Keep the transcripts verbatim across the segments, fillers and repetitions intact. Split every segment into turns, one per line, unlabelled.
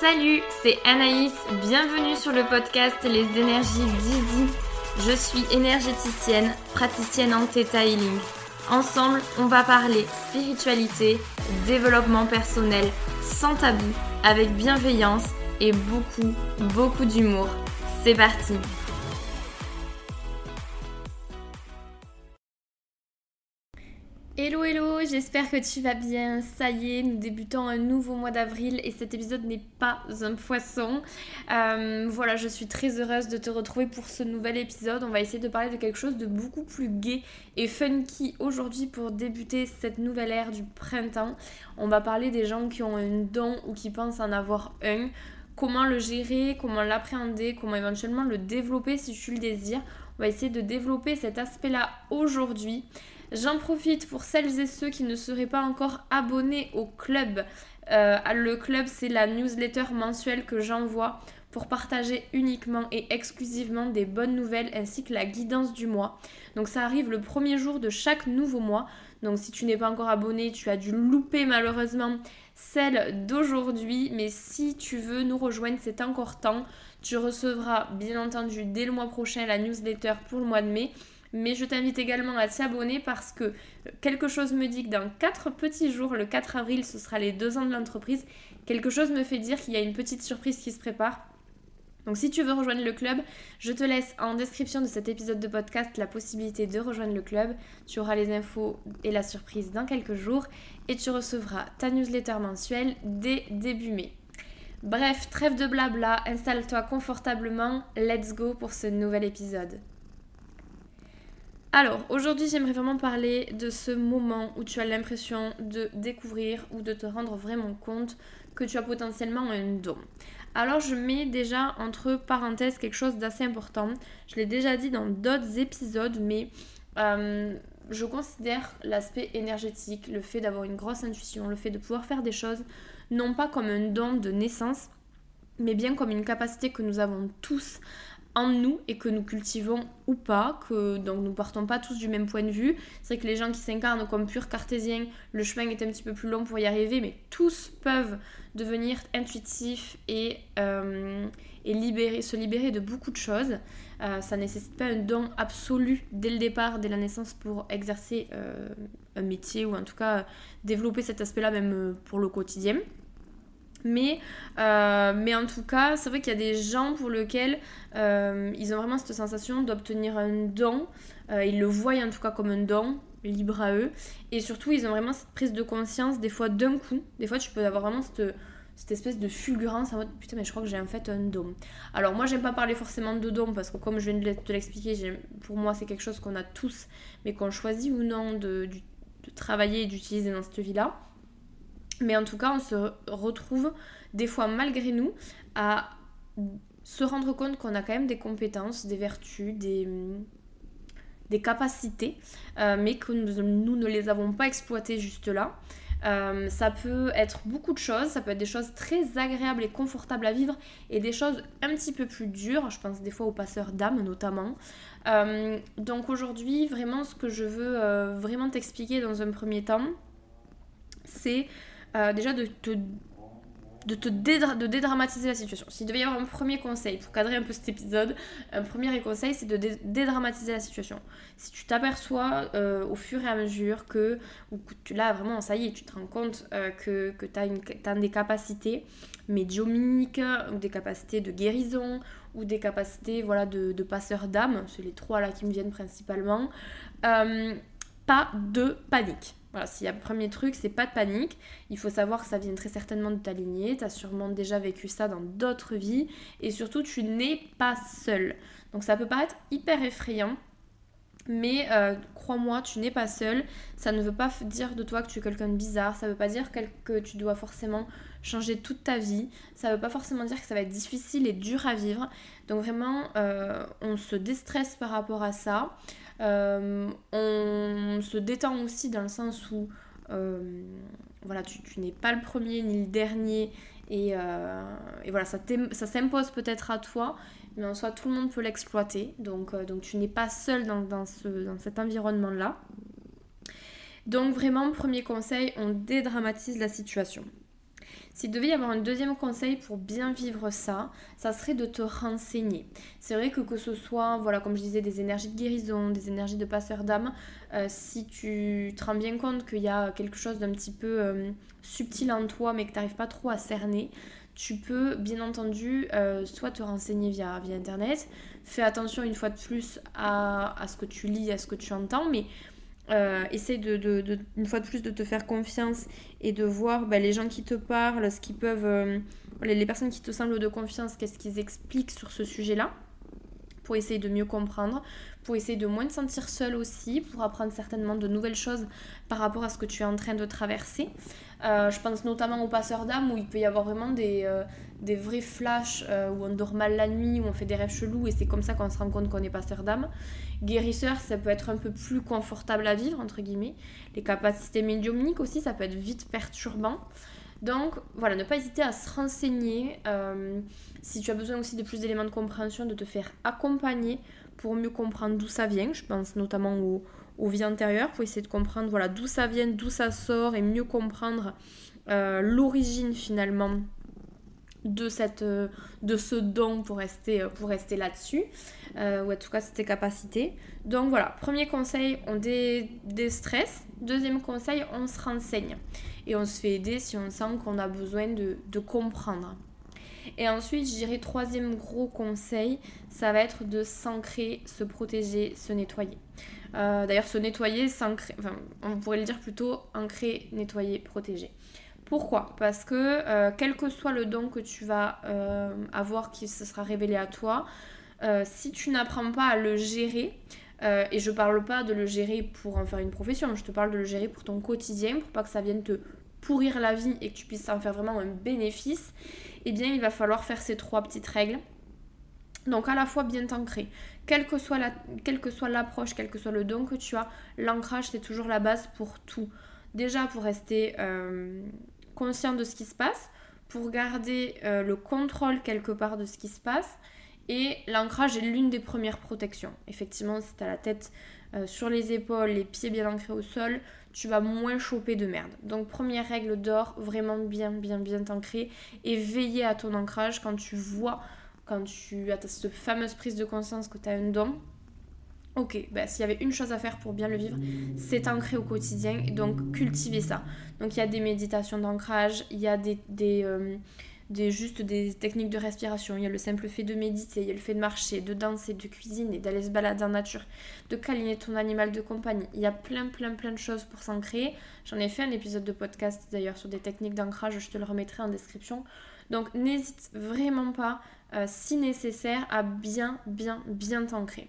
Salut, c'est Anaïs, bienvenue sur le podcast Les énergies d'Easy. Je suis énergéticienne, praticienne en Theta Healing. Ensemble, on va parler spiritualité, développement personnel, sans tabou, avec bienveillance et beaucoup, beaucoup d'humour. C'est parti! Hello hello, j'espère que tu vas bien. Ça y est, nous débutons un nouveau mois d'avril et cet épisode n'est pas un poisson. Euh, voilà, je suis très heureuse de te retrouver pour ce nouvel épisode. On va essayer de parler de quelque chose de beaucoup plus gai et funky aujourd'hui pour débuter cette nouvelle ère du printemps. On va parler des gens qui ont un don ou qui pensent en avoir un. Comment le gérer, comment l'appréhender, comment éventuellement le développer si tu le désires. On va essayer de développer cet aspect-là aujourd'hui. J'en profite pour celles et ceux qui ne seraient pas encore abonnés au club. Euh, le club, c'est la newsletter mensuelle que j'envoie pour partager uniquement et exclusivement des bonnes nouvelles ainsi que la guidance du mois. Donc ça arrive le premier jour de chaque nouveau mois. Donc si tu n'es pas encore abonné, tu as dû louper malheureusement celle d'aujourd'hui. Mais si tu veux nous rejoindre, c'est encore temps. Tu recevras bien entendu dès le mois prochain la newsletter pour le mois de mai. Mais je t'invite également à t'y abonner parce que quelque chose me dit que dans quatre petits jours, le quatre avril, ce sera les deux ans de l'entreprise. Quelque chose me fait dire qu'il y a une petite surprise qui se prépare. Donc si tu veux rejoindre le club, je te laisse en description de cet épisode de podcast la possibilité de rejoindre le club. Tu auras les infos et la surprise dans quelques jours et tu recevras ta newsletter mensuelle dès début mai. Bref, trêve de blabla, installe-toi confortablement, let's go pour ce nouvel épisode. Alors, aujourd'hui, j'aimerais vraiment parler de ce moment où tu as l'impression de découvrir ou de te rendre vraiment compte que tu as potentiellement un don. Alors, je mets déjà entre parenthèses quelque chose d'assez important. Je l'ai déjà dit dans d'autres épisodes, mais euh, je considère l'aspect énergétique, le fait d'avoir une grosse intuition, le fait de pouvoir faire des choses, non pas comme un don de naissance, mais bien comme une capacité que nous avons tous en nous et que nous cultivons ou pas, que donc nous partons pas tous du même point de vue. C'est vrai que les gens qui s'incarnent comme purs cartésiens, le chemin est un petit peu plus long pour y arriver, mais tous peuvent devenir intuitifs et, euh, et libérer, se libérer de beaucoup de choses. Euh, ça nécessite pas un don absolu dès le départ, dès la naissance pour exercer euh, un métier ou en tout cas euh, développer cet aspect-là même euh, pour le quotidien. Mais, euh, mais en tout cas, c'est vrai qu'il y a des gens pour lesquels euh, ils ont vraiment cette sensation d'obtenir un don. Euh, ils le voient en tout cas comme un don, libre à eux. Et surtout, ils ont vraiment cette prise de conscience, des fois d'un coup. Des fois, tu peux avoir vraiment cette, cette espèce de fulgurance en mode « Putain, mais je crois que j'ai en fait un don ». Alors moi, j'aime pas parler forcément de don parce que comme je viens de te l'expliquer, pour moi, c'est quelque chose qu'on a tous, mais qu'on choisit ou non de, de, de travailler et d'utiliser dans cette vie-là. Mais en tout cas, on se retrouve des fois malgré nous à se rendre compte qu'on a quand même des compétences, des vertus, des, des capacités, euh, mais que nous, nous ne les avons pas exploitées juste là. Euh, ça peut être beaucoup de choses, ça peut être des choses très agréables et confortables à vivre et des choses un petit peu plus dures, je pense des fois aux passeurs d'âme notamment. Euh, donc aujourd'hui, vraiment ce que je veux euh, vraiment t'expliquer dans un premier temps, c'est Euh, déjà de te, de, te dédra- de dédramatiser la situation. S'il devait y avoir un premier conseil pour cadrer un peu cet épisode, un premier conseil c'est de dé- dédramatiser la situation. Si tu t'aperçois euh, au fur et à mesure que, ou que tu, là vraiment ça y est, tu te rends compte euh, que, que tu as des capacités médiumniques ou des capacités de guérison ou des capacités voilà, de, de passeur d'âme, c'est les trois là qui me viennent principalement, euh, pas de panique. Voilà, s'il y a le premier truc, c'est pas de panique. Il faut savoir que ça vient très certainement de ta lignée. Tu as sûrement déjà vécu ça dans d'autres vies. Et surtout, tu n'es pas seul. Donc ça peut paraître hyper effrayant. Mais euh, crois-moi, tu n'es pas seul. Ça ne veut pas dire de toi que tu es quelqu'un de bizarre. Ça ne veut pas dire que tu dois forcément changer toute ta vie. Ça ne veut pas forcément dire que ça va être difficile et dur à vivre. Donc vraiment, euh, on se déstresse par rapport à ça. Euh, on se détend aussi dans le sens où euh, voilà, tu, tu n'es pas le premier ni le dernier et, euh, et voilà, ça, ça s'impose peut-être à toi, mais en soi tout le monde peut l'exploiter, donc, euh, donc tu n'es pas seul dans, dans, ce, dans cet environnement là. Donc vraiment, premier conseil, on dédramatise la situation. S'il devait y avoir un deuxième conseil pour bien vivre ça, ça serait de te renseigner. C'est vrai que que ce soit, voilà, comme je disais, des énergies de guérison, des énergies de passeur d'âme, euh, si tu te rends bien compte qu'il y a quelque chose d'un petit peu euh, subtil en toi, mais que tu n'arrives pas trop à cerner, tu peux bien entendu euh, soit te renseigner via, via internet. Fais attention une fois de plus à, à ce que tu lis, à ce que tu entends, mais euh, essaye de, de, de, une fois de plus de te faire confiance et de voir bah, les gens qui te parlent, ce qu'ils peuvent, euh, les, les personnes qui te semblent de confiance, qu'est-ce qu'ils expliquent sur ce sujet-là, pour essayer de mieux comprendre, pour essayer de moins te sentir seule aussi, pour apprendre certainement de nouvelles choses par rapport à ce que tu es en train de traverser. Euh, je pense notamment aux passeurs d'âme où il peut y avoir vraiment des, euh, des vrais flashs euh, où on dort mal la nuit, où on fait des rêves chelous et c'est comme ça qu'on se rend compte qu'on est passeur d'âme. Guérisseur, ça peut être un peu plus confortable à vivre, entre guillemets. Les capacités médiumniques aussi, ça peut être vite perturbant. Donc voilà, ne pas hésiter à se renseigner. Euh, si tu as besoin aussi de plus d'éléments de compréhension, de te faire accompagner pour mieux comprendre d'où ça vient. Je pense notamment aux, aux vies antérieures, pour essayer de comprendre voilà, d'où ça vient, d'où ça sort et mieux comprendre euh, l'origine finalement de, cette, de ce don pour rester, pour rester là-dessus, euh, ou en tout cas tes capacités. Donc voilà, premier conseil, on dé- déstresse. Deuxième conseil, on se renseigne. Et on se fait aider si on sent qu'on a besoin de, de comprendre. Et ensuite, je dirais troisième gros conseil, ça va être de s'ancrer, se protéger, se nettoyer. Euh, d'ailleurs, se nettoyer, s'ancrer, enfin, on pourrait le dire plutôt ancrer, nettoyer, protéger. Pourquoi ? Parce que euh, quel que soit le don que tu vas euh, avoir qui se sera révélé à toi, euh, si tu n'apprends pas à le gérer, euh, et je parle pas de le gérer pour en faire une profession, je te parle de le gérer pour ton quotidien, pour pas que ça vienne te pourrir la vie et que tu puisses en faire vraiment un bénéfice, eh bien il va falloir faire ces trois petites règles. Donc à la fois bien t'ancrer, quelle que soit la, quelle que soit l'approche, quel que soit le don que tu as, l'ancrage c'est toujours la base pour tout. Déjà pour rester euh, conscient de ce qui se passe, pour garder euh, le contrôle quelque part de ce qui se passe, et l'ancrage est l'une des premières protections. Effectivement, si tu as la tête euh, sur les épaules, les pieds bien ancrés au sol, tu vas moins choper de merde. Donc première règle d'or, vraiment bien bien bien t'ancrer et veiller à ton ancrage quand tu vois, quand tu as cette fameuse prise de conscience que tu as un don. Ok, bah, s'il y avait une chose à faire pour bien le vivre, c'est ancrer au quotidien et donc cultiver ça. Donc il y a des méditations d'ancrage, il y a des, des, euh, des, juste des techniques de respiration, il y a le simple fait de méditer, il y a le fait de marcher, de danser, de cuisiner, d'aller se balader en nature, de câliner ton animal de compagnie. Il y a plein plein plein de choses pour s'ancrer. J'en ai fait un épisode de podcast d'ailleurs sur des techniques d'ancrage, je te le remettrai en description. Donc n'hésite vraiment pas, euh, si nécessaire, à bien bien bien t'ancrer.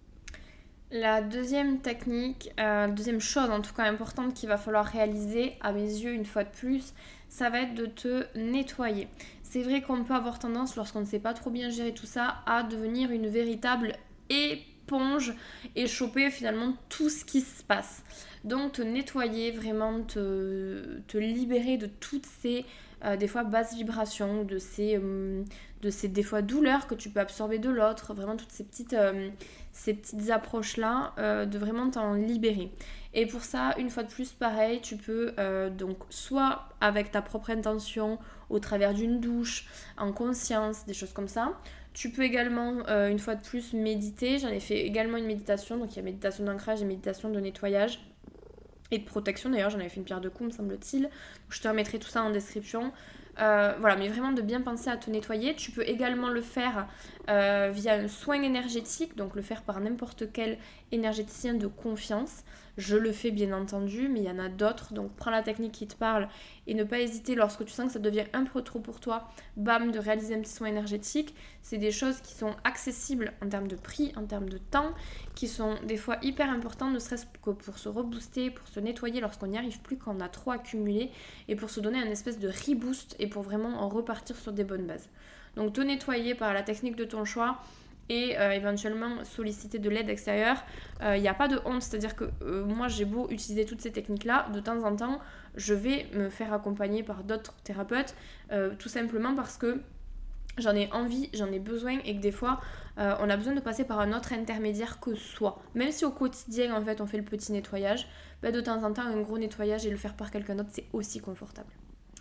La deuxième technique, euh, deuxième chose en tout cas importante qu'il va falloir réaliser, à mes yeux une fois de plus, ça va être de te nettoyer. C'est vrai qu'on peut avoir tendance, lorsqu'on ne sait pas trop bien gérer tout ça, à devenir une véritable éponge et choper finalement tout ce qui se passe. Donc te nettoyer, vraiment te, te libérer de toutes ces euh, des fois basses vibrations, de ces, euh, de ces des fois douleurs que tu peux absorber de l'autre, vraiment toutes ces petites... Euh, ces petites approches-là, euh, de vraiment t'en libérer. Et pour ça, une fois de plus, pareil, tu peux euh, donc soit avec ta propre intention, au travers d'une douche, en conscience, des choses comme ça. Tu peux également, euh, une fois de plus, méditer. J'en ai fait également une méditation, donc il y a méditation d'ancrage et méditation de nettoyage et de protection. D'ailleurs, j'en avais fait une pierre de coups, me semble-t-il. Je te remettrai tout ça en description. Euh, voilà, mais vraiment de bien penser à te nettoyer. Tu peux également le faire euh, via un soin énergétique, donc le faire par n'importe quel énergéticien de confiance. Je le fais bien entendu, mais il y en a d'autres, donc prends la technique qui te parle et ne pas hésiter lorsque tu sens que ça devient un peu trop pour toi, bam, de réaliser un petit soin énergétique. C'est des choses qui sont accessibles en termes de prix, en termes de temps, qui sont des fois hyper importantes, ne serait-ce que pour se rebooster, pour se nettoyer lorsqu'on n'y arrive plus, quand on a trop accumulé, et pour se donner un espèce de reboost et pour vraiment en repartir sur des bonnes bases. Donc te nettoyer par la technique de ton choix et euh, éventuellement solliciter de l'aide extérieure. Il euh, n'y a pas de honte, c'est-à-dire que euh, moi j'ai beau utiliser toutes ces techniques-là, de temps en temps je vais me faire accompagner par d'autres thérapeutes, euh, tout simplement parce que j'en ai envie, j'en ai besoin et que des fois euh, on a besoin de passer par un autre intermédiaire que soi. Même si au quotidien en fait on fait le petit nettoyage, bah, de temps en temps un gros nettoyage et le faire par quelqu'un d'autre c'est aussi confortable.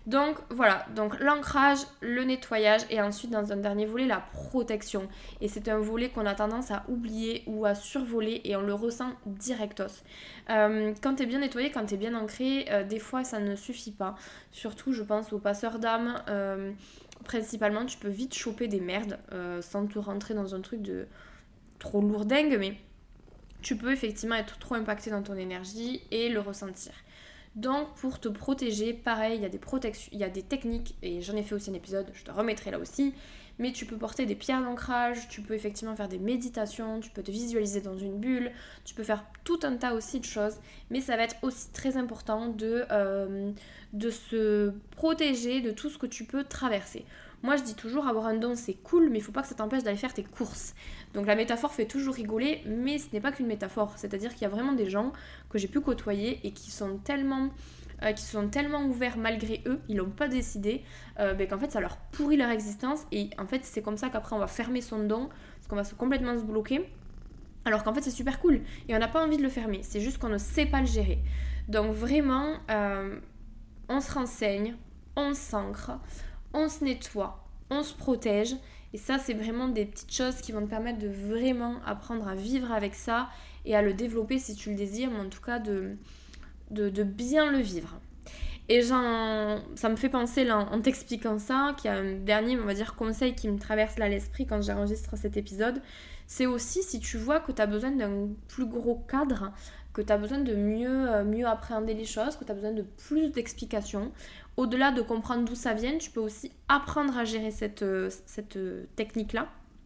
Donc voilà, donc l'ancrage, le nettoyage et ensuite dans un dernier volet la protection. Et c'est un volet qu'on a tendance à oublier ou à survoler et on le ressent directos. Euh, quand t'es bien nettoyé, quand t'es bien ancré, euh, des fois ça ne suffit pas. Surtout je pense aux passeurs d'âme. Euh, principalement tu peux vite choper des merdes euh, sans te rentrer dans un truc de trop lourdingue, mais tu peux effectivement être trop impacté dans ton énergie et le ressentir. Donc pour te protéger, pareil, il y a des protections, il y a des techniques, et j'en ai fait aussi un épisode, je te remettrai là aussi, mais tu peux porter des pierres d'ancrage, tu peux effectivement faire des méditations, tu peux te visualiser dans une bulle, tu peux faire tout un tas aussi de choses, mais ça va être aussi très important de, euh, de se protéger de tout ce que tu peux traverser. Moi je dis toujours avoir un don c'est cool, mais il faut pas que ça t'empêche d'aller faire tes courses. Donc la métaphore fait toujours rigoler, mais ce n'est pas qu'une métaphore. C'est-à-dire qu'il y a vraiment des gens que j'ai pu côtoyer et qui sont tellement, euh, qui sont tellement ouverts malgré eux, ils l'ont pas décidé, euh, ben, qu'en fait ça leur pourrit leur existence. Et en fait c'est comme ça qu'après on va fermer son don, parce qu'on va se, complètement se bloquer. Alors qu'en fait c'est super cool et on n'a pas envie de le fermer, c'est juste qu'on ne sait pas le gérer. Donc vraiment, euh, on se renseigne, on s'ancre, on se nettoie, on se protège. Et ça, c'est vraiment des petites choses qui vont te permettre de vraiment apprendre à vivre avec ça et à le développer si tu le désires, mais en tout cas de, de, de bien le vivre. Et j'en, ça me fait penser là, en t'expliquant ça, qu'il y a un dernier, on va dire, conseil qui me traverse là l'esprit quand j'enregistre cet épisode. C'est aussi si tu vois que tu as besoin d'un plus gros cadre, que tu as besoin de mieux, mieux appréhender les choses, que tu as besoin de plus d'explications. Au-delà de comprendre d'où ça vient, tu peux aussi apprendre à gérer cette, cette technique-là.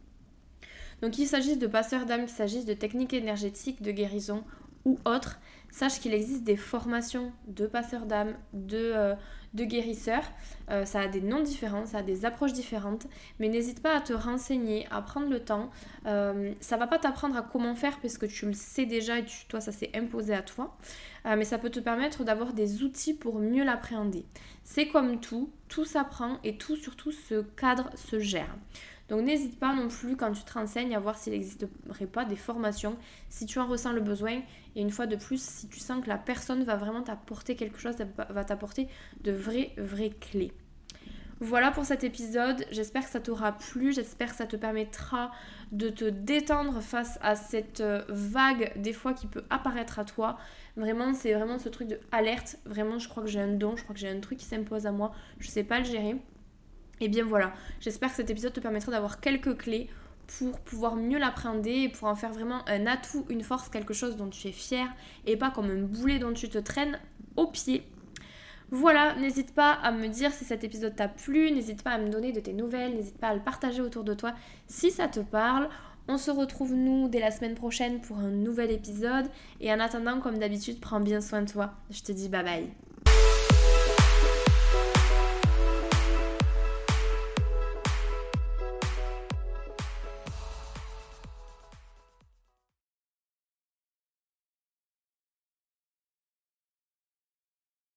Donc qu'il s'agisse de passeurs d'âme, qu'il s'agisse de techniques énergétiques, de guérison ou autres, sache qu'il existe des formations de passeurs d'âme, de, euh, de guérisseurs. Euh, ça a des noms différents, ça a des approches différentes, mais n'hésite pas à te renseigner, à prendre le temps. Euh, ça va pas t'apprendre à comment faire parce que tu le sais déjà et tu, toi ça s'est imposé à toi, euh, mais ça peut te permettre d'avoir des outils pour mieux l'appréhender. C'est comme tout, tout s'apprend et tout surtout se cadre, se gère. Donc n'hésite pas non plus quand tu te renseignes à voir s'il n'existerait pas des formations, si tu en ressens le besoin. Et une fois de plus, si tu sens que la personne va vraiment t'apporter quelque chose, va t'apporter de vraies, vraies clés. Voilà pour cet épisode, j'espère que ça t'aura plu, j'espère que ça te permettra de te détendre face à cette vague des fois qui peut apparaître à toi. Vraiment, c'est vraiment ce truc de alerte, vraiment je crois que j'ai un don, je crois que j'ai un truc qui s'impose à moi, je sais pas le gérer. Et bien voilà, j'espère que cet épisode te permettra d'avoir quelques clés pour pouvoir mieux l'appréhender et pour en faire vraiment un atout, une force, quelque chose dont tu es fier et pas comme un boulet dont tu te traînes au pied. Voilà, n'hésite pas à me dire si cet épisode t'a plu, n'hésite pas à me donner de tes nouvelles, n'hésite pas à le partager autour de toi si ça te parle. On se retrouve nous dès la semaine prochaine pour un nouvel épisode et en attendant, comme d'habitude, prends bien soin de toi. Je te dis bye bye.